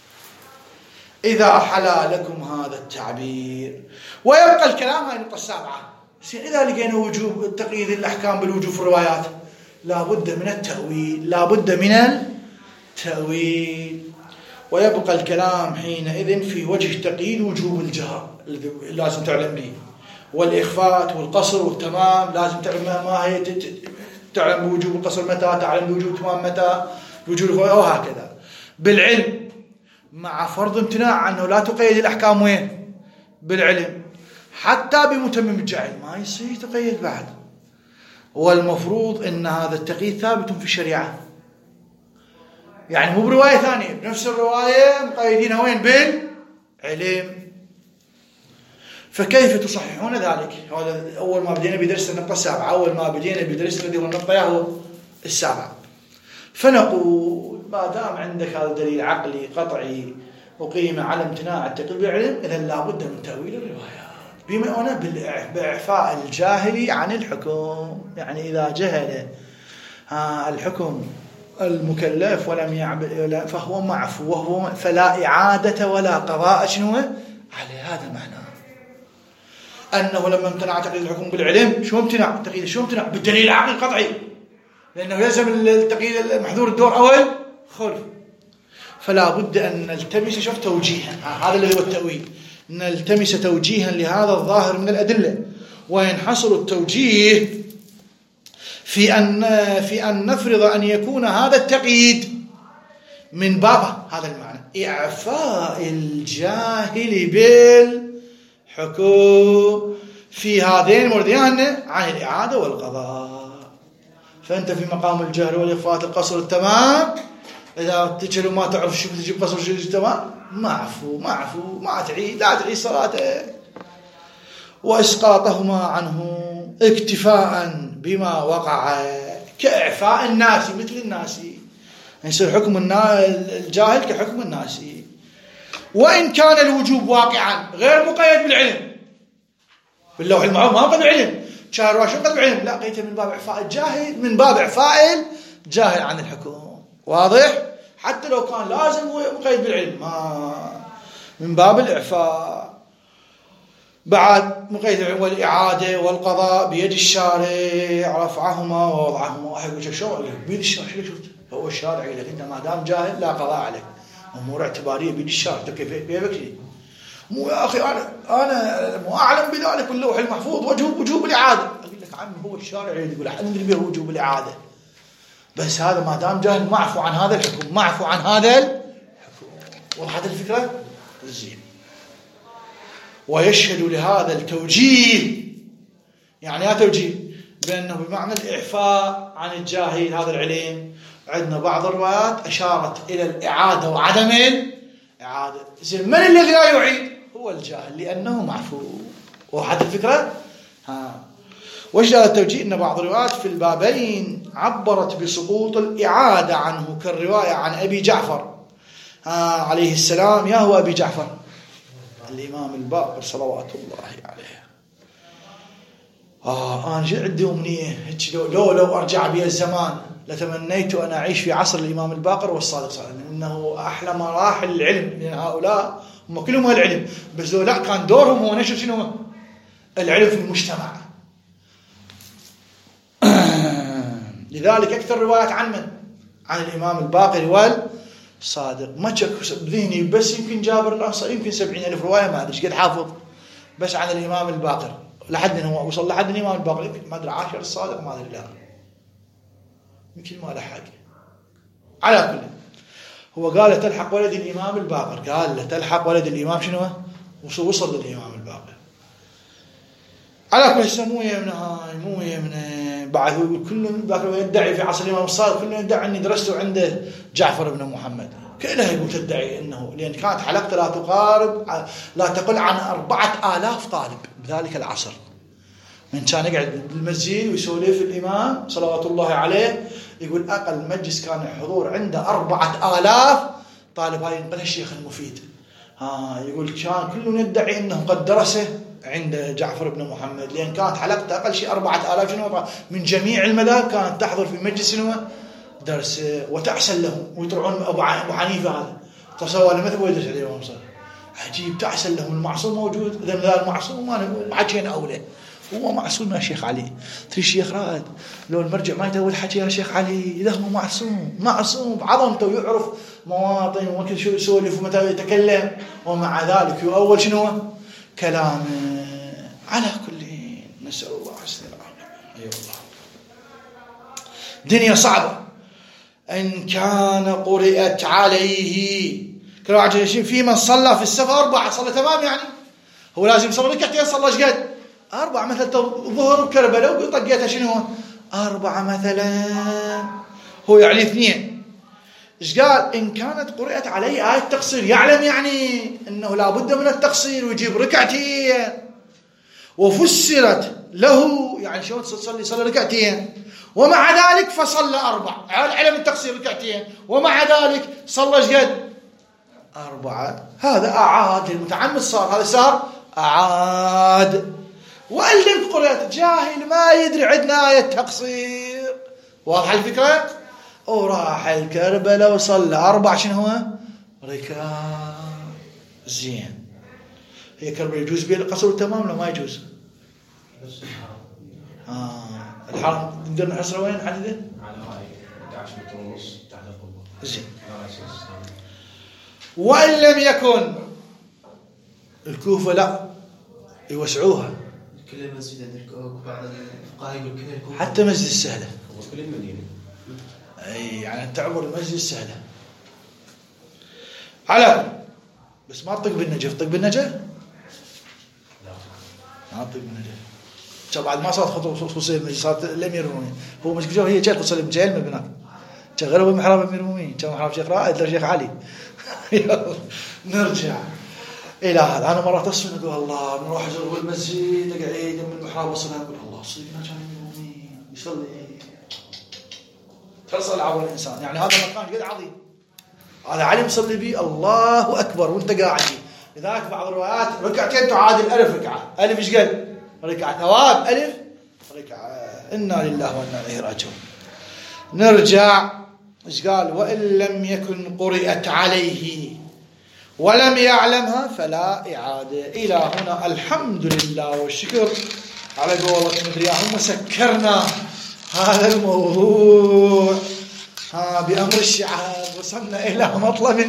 إذا حلا لكم هذا التعبير. ويبقى الكلام هاي النقطة السابعة. إذا لقينا وجوب تقييد الأحكام بالوجوب في الروايات لا بد من التأويل، لا بد من التأويل. ويبقى الكلام حينئذ في وجه تقييد وجوب الجهر الذي لازم تعلم به، والإخفاء والقصر والتمام لازم تعلم ما هي، تعلم بوجوب القصر متى، تعلم بوجوب التمام متى، وجوب وهكذا. بالعلم مع فرض امتناع أنه لا تقيد الأحكام وين؟ بالعلم. حتى بمتمم الجعل ما يصير تقيد بعد. والمفروض أن هذا التقييد ثابت في الشريعة، يعني مو برواية ثانية، بنفس الرواية مقيدينها وين؟ بالعلم. فكيف تصححون ذلك؟ هذا أول ما بدينا بدرس النقطة السابعة، أول ما بدينا بدرس الذي هو النقطة هو السابعة. فنقول ما دام عندك هذا دليل عقلي قطعي وقيمة على امتناع التقييد بالعلم، إذا لا بد من تأويل الروايات بما أنا بإعفاء الجاهل عن الحكم. يعني إذا جهل الحكم المكلف ولم يعبد فهو معفو، وهو فلا إعادة ولا قضاء شنو على هذا المعنى. أنه لما امتنع تقييد الحكم بالعلم، شو امتنع التقييد؟ شو امتنع بالدليل العقلي القطعي، لأنه يلزم التقييد المحذور الدور أول خلف. فلا بد أن نلتمس شوف توجيها، هذا اللي هو التأويل، نلتمس توجيها لهذا الظاهر من الأدلة. وينحصر التوجيه في أن في أن نفرض أن يكون هذا التقييد من بابه هذا المعنى، إعفاء الجاهل بالحكم في هذين الموردين عن الإعادة والقضاء. فأنت في مقام الجهل والإخفاء القصر التمام، إذا تجهل ما تعرف شو تجيب قصر شو تمام معفو معفو ما تعيد، لا تعيد صلاته. وإسقاطهما عنه اكتفاء بما وقع كإعفاء الناس مثل الناس، يصير حكم الجاهل كحكم الناس. وإن كان الوجوب واقعا غير مقيد بالعلم. باللوح المحفوظ ما قيد بالعلم، شهر رواية شو قيد بالعلم؟ لا، قيد من باب إعفاء الجاهل، من باب إعفاء الجاهل عن الحكم. واضح؟ حتى لو كان لازم هو مقيد بالعلم، ما من باب الإعفاء. بعد مقيد العلم والإعادة والقضاء بيد الشارع رفعهما ووضعهما. واحد يقول شو بيد الشارع؟ شفت هو الشارع يقول لك انت ما دام جاهل لا قضاء عليك، امور اعتباريه بيد الشارع. انت كيف كيفك شيء؟ مو يا اخي انا انا مو اعلم بذلك باللوح المحفوظ وجوب وجوب الاعاده. اقول لك عمي هو الشارع يقول احد ندري به وجوب الاعاده، بس هذا ما دام جاهل معفو عن هذا الحكم، معفو عن هذا الحكم. وضحت الفكره؟ زين. ويشهد لهذا التوجيه، يعني يا توجيه بأنه بمعنى الإعفاء عن الجاهل هذا العلم. عندنا بعض الروايات أشارت إلى الإعادة وعدم الإعادة. زين، من الذي لا يعيد؟ هو الجاهل لأنه معفو. وضحت الفكرة؟ ها. وجد التوجيه أن بعض الروايات في البابين عبرت بسقوط الإعادة عنه، كالرواية عن أبي جعفر عليه السلام. يا هو أبي جعفر؟ الإمام الباقر صلوات الله عليه. آه أنا عندي أمنية لو لو أرجع بي الزمان لتمنيت أن أعيش في عصر الإمام الباقر والصادق صلى الله عليه وسلم، إنه أحلى مراحل العلم، لأن هؤلاء هم كلهم العلم، بس لو لا كان دورهم هو نشر شنو؟ العلم في المجتمع. لذلك أكثر روايات عن من؟ عن الإمام الباقر والصادق. ما تشك بذهني بس يمكن جابر الأنصاري يمكن سبعين ألف رواية، ما أدري قد حافظ بس عن الإمام الباقر لحد هو وصل لحد الإمام الباقر، يمكن ما أدري عاشر الصادق ما أدري لا يمكن ما لحق. على كل هو قال تلحق ولد الإمام الباقر، قال له تلحق ولد الإمام شنو؟ وصل للإمام الباقر. على كل هسه مو يمنا هاي مو يمنا بعد هو يقول كل باقر يدعي في عصر الإمام الصادق، كل يدعي أني درسته عنده جعفر بن محمد، كلها يقول تدعي أنه، لأن كانت حلقته لا تقارب لا تقل عن أربعة آلاف طالب بذلك العصر. من كان يقعد بالمسجد ويسولف الإمام صلوات الله عليه، يقول أقل مجلس كان الحضور عنده أربعة آلاف طالب. هاي ينقلها الشيخ المفيد. ها يقول كان كل يدعي أنه قد درسه عند جعفر بن محمد، لأن كانت حلقته أقل شيء أربعة آلاف شنو من جميع المذاهب كانت تحضر في مجلس شنو درس وتحسن لهم ويطلعون أبو حنيفة هذا تصور مثل هو يدرس عليه الإمام صادق. عجيب تحسن لهم، المعصوم موجود، إذا ذا المعصوم ما حكينا أولى هو معصوم يا شيخ علي. تري الشيخ رائد لو المرجع ما يتول حكي يا شيخ علي إذا هو معصوم معصوم بعظمته ويعرف مواطن وممكن شو يسولف ومتى يتكلم، ومع ذلك يؤول شنو كلام. على كل نسأل الله حسن العافية. أي والله دنيا صعبة. إن كان قرئت عليه كانوا عجلين في من صلى في السفر أربعة صلى تمام، يعني هو لازم يصلي ركعتين، صلى ايش قد؟ أربعة مثلا ظهر وكربلاء وطقيتها شنو أربعة مثلا، هو يعني اثنين. إيش قال؟ إن كانت قرئت عليه آية تقصير، يعلم يعني أنه لا بد من التقصير ويجيب ركعتين، وفسرت له يعني شلون تصلي صلى ركعتين ومع ذلك فصلى أربع، علم التقصير ركعتين ومع ذلك صلى ايش قد؟ أربعة. هذا أعاد المتعمد، صار هذا صار أعاد. وألم قرأت جاهل ما يدري عندنا آية تقصير. واضح الفكرة؟ وراح الكربلاء وصلى أربع شنو هو؟ ركعة. زين. هي كربلاء يجوز بها القصر تمام ولا ما يجوز؟ آه. الحرم نقدر نحصره وين حدده؟ على هاي أحد عشر متر ونص تحت القبة. زين. وإن لم يكن الكوفة لا يوسعوها. كل المسجد عند الكوفة، بعض الفقهاء يقول كل الكوفة حتى مسجد السهلة. كل المدينة. أي يعني تعبر المسجد السهلة. على بس ما تطق بالنجف، طق بالنجف؟ لا. ما تطق بالنجف. شو بعد ما صارت خطوة خصوصية المسجد، صارت الأمير المؤمنين. هو مسجد جو هي جاء خصوصية المسجد المبنى. شغلوا بمحراب الأمير المؤمنين، كان محراب شيخ رائد لشيخ علي. نرجع إلى هذا. أنا مرات أصفن أقول الله نروح أزور المسجد أقعد من المحراب وصلها أقول الله صدقنا كان المؤمنين يصلي تصل عبر الإنسان، يعني هذا المكان قد عظيم هذا علي مصلي بي الله أكبر وانت قاعد. لذلك بعض الروايات ركعتين تعادل ألف ركعة. ألف إيش قال؟ ركعة. ثواب ألف ركعة. إنا لله وإنا إليه راجعون. نرجع إيش قال؟ وإن لم يكن قرئت عليه ولم يعلمها فلا إعادة. إلى هنا الحمد لله والشكر على قولة مدري هم سكرنا هذا الموضوع ها بأمر الشعاب. وصلنا إلى مطلب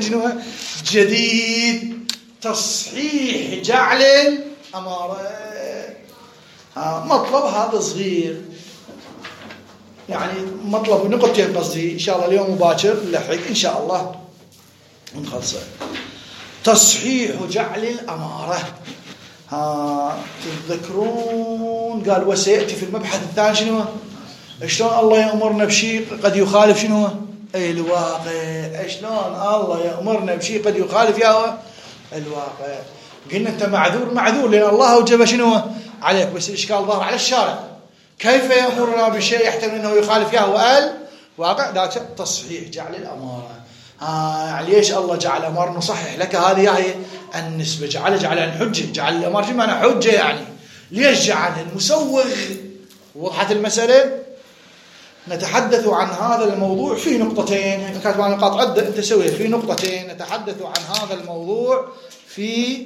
جديد، تصحيح جعل الأمارة. ها مطلب هذا صغير، يعني مطلب نقطتين قصدي. إن شاء الله اليوم مباشر نلحق إن شاء الله ونخلصه. تصحيح جعل الأمارة. ها تذكرون قال وسيأتي في المبحث الثاني شنو؟ شلون الله يأمرنا بشيء قد يخالف شنو؟ أي الواقع. شلون الله يأمرنا بشيء قد يخالف يا الواقع. قلنا أنت معذور معذور لأن الله أوجب شنو عليك، بس الإشكال ظهر على الشارع. كيف يأمرنا بشيء يحتمل أنه يخالف يا الواقع؟ ذاك تصحيح جعل الأمارة. آه ليش الله جعل أمر نصحح لك؟ هذه هي النسبة. جعل جعل عن حجة. جعل الأمر شو معنى حجة يعني؟ ليش جعل المسوغ؟ وضحت المسألة. نتحدث عن هذا الموضوع في نقطتين. كانت معنا نقاط عدة أنت سويها في نقطتين. نتحدث عن هذا الموضوع في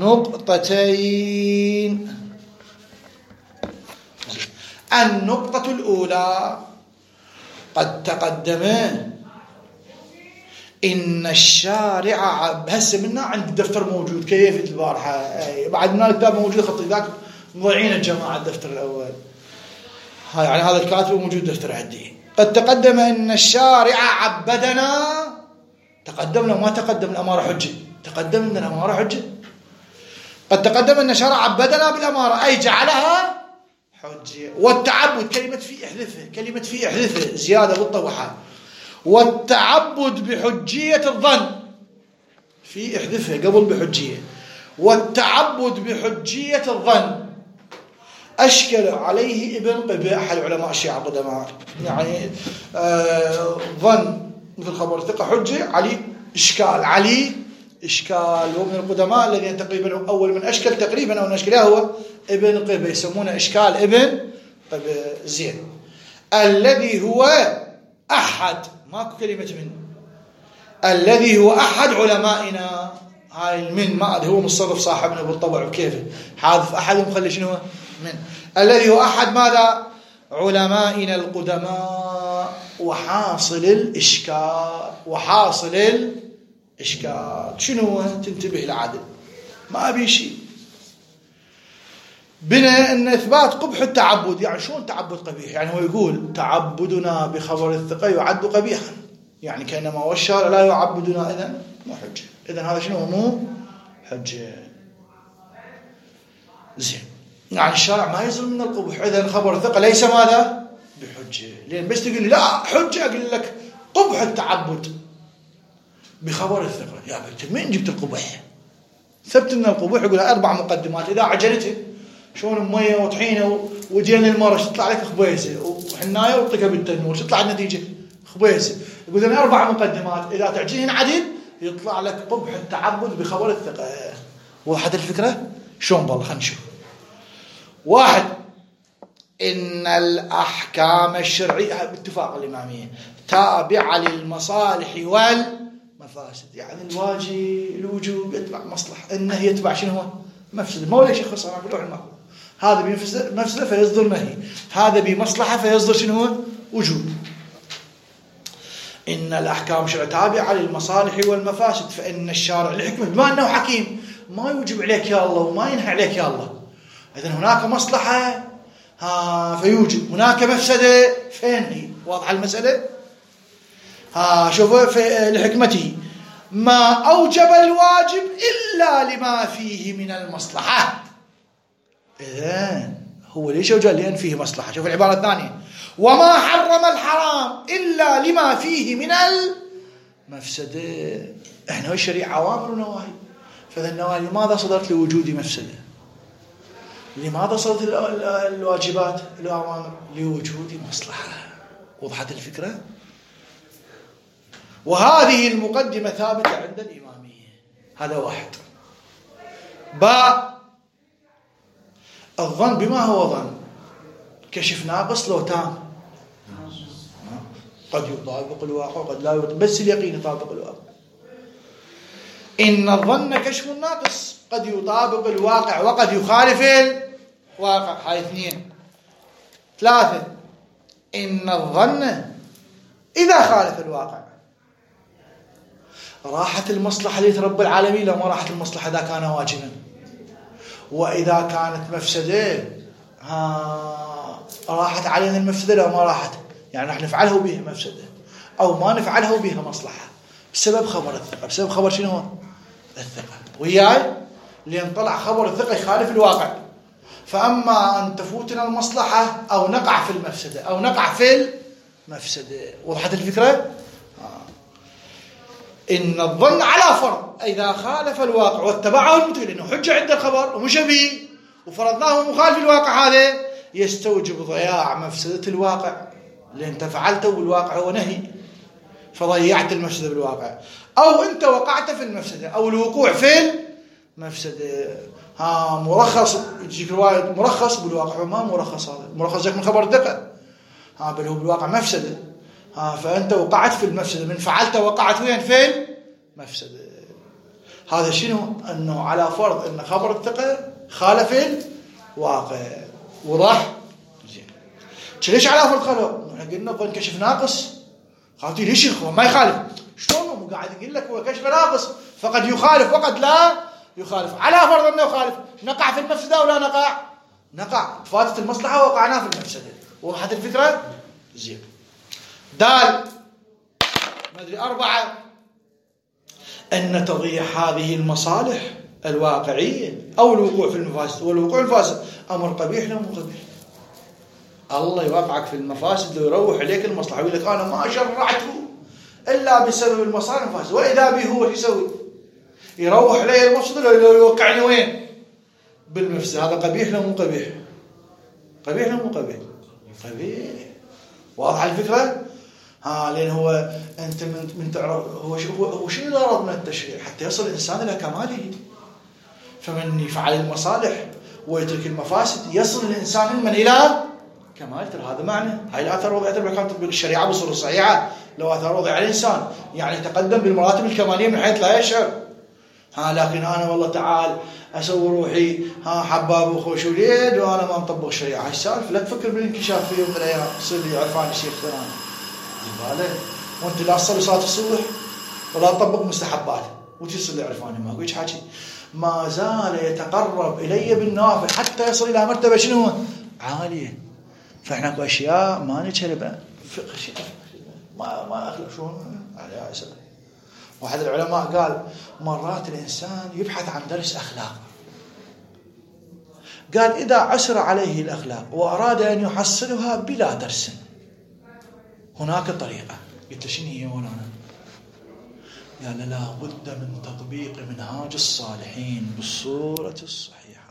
نقطتين. النقطة الأولى قد تقدم إن الشارع هسه منا عند الدفتر موجود كيف البارحة بعد منا الكتاب موجود خطي ذاك مضيعين الجماعة الدفتر الأول. هاي يعني هذا الكاتب موجود دفتر عندي. قد تقدم إن الشارع عبدنا. تقدمنا وما تقدم الأمارة حجة. تقدم إن الأمارة حجة. قد تقدم إن الشارع عبدنا بالأمارة أي جعلها حجة. والتعبد كلمة في احذفها. كلمة في احذفها زيادة بالطوحات. والتعبد بحجية الظن في احذفها قبل بحجية. والتعبد بحجية الظن أشكل عليه ابن قبي أحد علماء الشيعة القدماء. يعني آه ظن مثل خبر ثقة حجة علي إشكال. علي إشكال ومن القدماء الذين تقريبا أول من أشكل تقريبا أو من أشكله هو ابن قبي يسمونه إشكال ابن قبي. زين الذي هو أحد ماكو كلمة من. الذي هو أحد علمائنا. هاي المن ما هو مصرف صاحبنا بالطبع وكيفه حاذف أحد ومخلي شنو من. الذي هو أحد ماذا؟ علمائنا القدماء. وحاصل الإشكال. وحاصل الإشكال شنو؟ تنتبه العدل ما أبي شيء. بنا أن إثبات قبح التعبد. يعني شلون تعبد قبيح؟ يعني هو يقول تعبدنا بخبر الثقة يعد قبيحا، يعني كأنما هو الشارع لا يعبدنا إذن مو حجة. إذن هذا شنو مو حجة. زين يعني الشارع ما يزل من القبح. إذن خبر الثقة ليس ماذا بحجة. لأن بس تقول لا حجة أقول لك قبح التعبد بخبر الثقة. يا بنت مين جبت القبح؟ ثبت لنا القبح يقول أربع مقدمات. إذا عجلته شلون مية وطحينة ودين المرش تطلع لك خبيزة وحناية وطقة بالتنور تطلع النتيجة خبيزة. يقول لنا أربع مقدمات إذا تعجلين عدل يطلع لك قبح التعبد بخبر الثقة. واحد الفكرة شلون بالله خلينا نشوف. واحد إن الأحكام الشرعية باتفاق الإمامية تابعة للمصالح والمفاسد. يعني الواجب الوجوب يتبع مصلحة. النهي يتبع شنو هو مفسدة. ما هو ليش يخص أنا بلوح المحفوظ. هذا بمفسدة فيصدر نهي. هذا بمصلحة فيصدر شنو هو وجوب. إن الأحكام الشرعية تابعة للمصالح والمفاسد فإن الشارع لحكمة بما أنه حكيم ما يوجب عليك يا الله وما ينهى عليك يا الله. إذن هناك مصلحة ها فيوجب، هناك مفسدة فينهي. واضحة المسألة؟ ها شوفوا في لحكمته ما أوجب الواجب إلا لما فيه من المصلحة. إذن هو ليش أوجب؟ لأن فيه مصلحة. شوف العبارة الثانية وما حرم الحرام إلا لما فيه من المفسدة. إحنا الشريعة أوامر ونواهي. فإذا النواهي لماذا صدرت لوجود مفسدة؟ لماذا صدرت الواجبات الأوامر؟ لوجود مصلحة. وضحت الفكرة؟ وهذه المقدمة ثابتة عند الإمامية. هذا واحد. باء الظن بما هو ظن؟ كشف ناقص لو تام، قد يطابق الواقع وقد لا يطابق، بس اليقين يطابق الواقع. إن الظن كشف ناقص، قد يطابق الواقع وقد يخالف الواقع. هاي اثنين. ثلاثة، إن الظن إذا خالف الواقع راحت المصلحة لرب العالمين لو ما راحت المصلحة إذا كان واجبا، وإذا كانت مفسدة ها راحت علينا المفسدة لو ما راحت، يعني نحن نفعله بها مفسدة أو ما نفعله بها مصلحة بسبب خبر الثقة. بسبب خبر شنو هو؟ الثقة. وياي لأن طلع خبر الثقة يخالف الواقع، فأما أن تفوتنا المصلحة أو نقع في المفسدة أو نقع في المفسدة. وضحت الفكرة؟ آه. إن الظن على فرض إذا خالف الواقع واتبعه المتقن، إنه حجة عند الخبر ومشى به وفرضناه مخالف الواقع، هذا يستوجب ضياع مفسدة الواقع، لأن أنت فعلته بالواقع هو نهي فضيعت المفسدة بالواقع، أو أنت وقعت في المفسدة أو الوقوع في المفسدة. ها مرخص يجيك رواية مرخص بالواقع ما مرخص، هذا مرخص جاك من خبر الثقة، ها بل هو بالواقع مفسدة. ها فأنت وقعت في المفسدة، من فعلت وقعت وين؟ في المفسدة. هذا شنو؟ أنه على فرض أن خبر الثقة خالف الواقع. وضح؟ زين. ليش على فرض خالف؟ احنا قلنا الظن كشف ناقص. خاطي ليش هو ما يخالف؟ شلون هو قاعد يقول لك هو كشف ناقص فقد يخالف وقد لا يخالف. على فرض انه يخالف نقع في المفسده ولا نقع؟ نقع. فاتت المصلحه وقعنا في المفسده. وضحت الفكره؟ زين. دال ما ادري أربعة، ان تضيع هذه المصالح الواقعيه او الوقوع في المفاسد، والوقوع في المفاسد امر قبيح لا مو قبيح. الله يوقعك في المفاسد ويروح عليك المصلحه، يقول لك انا ما شرعته الا بسبب المصالح المفاسد، واذا به هو شو يسوي؟ يروح علي المفسد ولا يوقعني وين؟ بالمفسد. هذا قبيح لا مو قبيح؟ قبيح لا مو قبيح؟ قبيح. واضح الفكره؟ ها لان هو انت من من تعرف هو شو هو شنو الغرض من التشريع؟ حتى يصل الانسان الى كماله. فمن يفعل المصالح ويترك المفاسد يصل الانسان من الى كمال. ترى هذا معنى هاي الاثار وضعت بمكان تطبيق الشريعه بصوره صحيحه. لو اثار وضع على الانسان يعني تقدم بالمراتب الكماليه من حيث لا يشعر. ها لكن انا والله تعال اسوي روحي ها حباب وخوش وليد وانا ما مطبق الشريعه. هاي السالفه لا تفكر بالانكشاف في يوم من الايام يصير لي عرفان الشيخ فلان بالك وانت لا تصلي صلاه الصبح ولا تطبق مستحبات وتصير لي عرفان. ما اقولش حكي ما زال يتقرب الي بالنوافل حتى يصل الى مرتبه شنو عاليه. فاحنا اكو اشياء ما نجهل فقه شيء ما ما اخلق شلون على اساس. واحد العلماء قال مرات الانسان يبحث عن درس اخلاق، قال اذا عسر عليه الاخلاق واراد ان يحصلها بلا درس هناك طريقه. قلت له شنو هي مولانا؟ قال لا بد من تطبيق منهاج الصالحين بالصوره الصحيحه،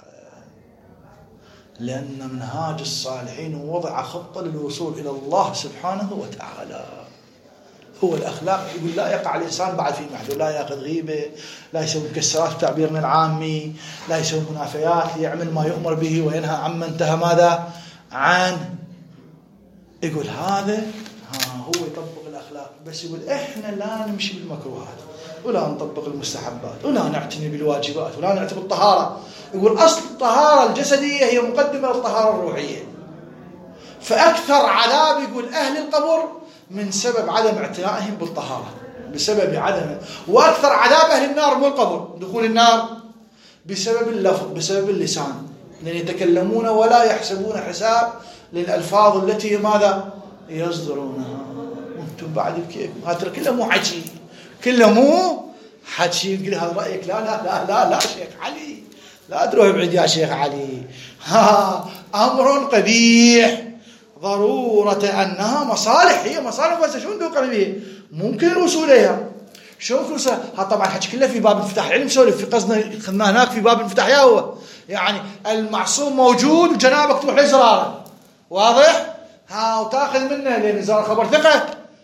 لأن منهاج الصالحين وضع خطة للوصول إلى الله سبحانه وتعالى. هو الأخلاق يقول لا يقع الإنسان بعد في محذور، لا يأخذ غيبة، لا يسوي مكسرات تعبيرنا العامي، لا يسوي منافيات، يعمل ما يؤمر به وينهى عما انتهى ماذا عنه. يقول هذا ها هو يطبق الأخلاق، بس يقول إحنا لا نمشي بالمكروهات ولا نطبق المستحبات ولا نعتني بالواجبات ولا نعتني بالطهارة. يقول أصل الطهارة الجسدية هي مقدمة للطهارة الروحية. فأكثر عذاب يقول أهل القبر من سبب عدم اعتنائهم بالطهارة، بسبب عدم. وأكثر عذاب أهل النار مو القبر دخول النار بسبب اللفظ، بسبب اللسان، لأن يتكلمون ولا يحسبون حساب للألفاظ التي ماذا يصدرونها. وانتم بعد بكيف هذا كله مو حكي، كله مو حكي. يقول هذا رأيك؟ لا لا لا لا لا شيخ علي لا تروح بعيد يا شيخ علي. ها أمر قبيح ضرورة أنها مصالح، هي مصالح بس شو ندوق قريبية ممكن الوصول إليها. شوف الوصول ها طبعا حكي كله في باب انفتاح علم سولف في قصدنا خدنا هناك في باب انفتاح يا هو يعني المعصوم موجود وجنابك تروح لزراره واضح ها وتاخذ منه لأن زار خبر ثقة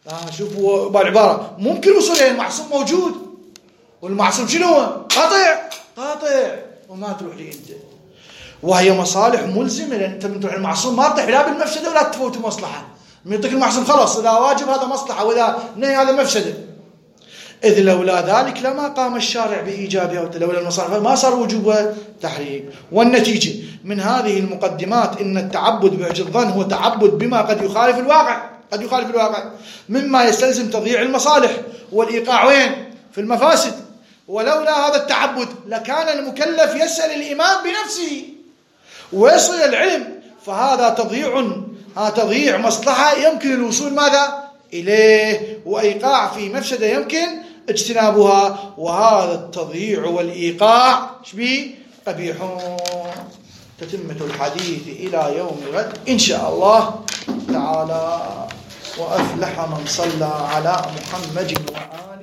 آه شوفوا بالعبارة ممكن وصول إلى المعصوم موجود، والمعصوم شنو هو؟ قاطع قاطع وما تروح لي أنت، وهي مصالح ملزمة، لأن أنت من تروح المعصوم ما تطيح لا بالمفسدة ولا تفوت مصلحة. من يعطيك المعصوم خلاص، إذا واجب هذا مصلحة وإذا نهي هذا مفسدة. إذ لولا ذلك لما قام الشارع بإيجابها، لولا المصالح ما صار وجوبها تحريم. والنتيجة من هذه المقدمات إن التعبد بعج الظن هو تعبد بما قد يخالف الواقع، قد يخالف الواقع مما يستلزم تضييع المصالح والإيقاع وين؟ في المفاسد. ولولا هذا التعبد لكان المكلف يسأل الإمام بنفسه ويصل العلم، فهذا تضييع ها تضييع مصلحة يمكن الوصول ماذا؟ إليه، وإيقاع في مفسدة يمكن اجتنابها، وهذا التضييع والإيقاع شبيه قبيحون. تتمة الحديث إلى يوم غد إن شاء الله تعالى. وأفلح من صلى على محمد وآله.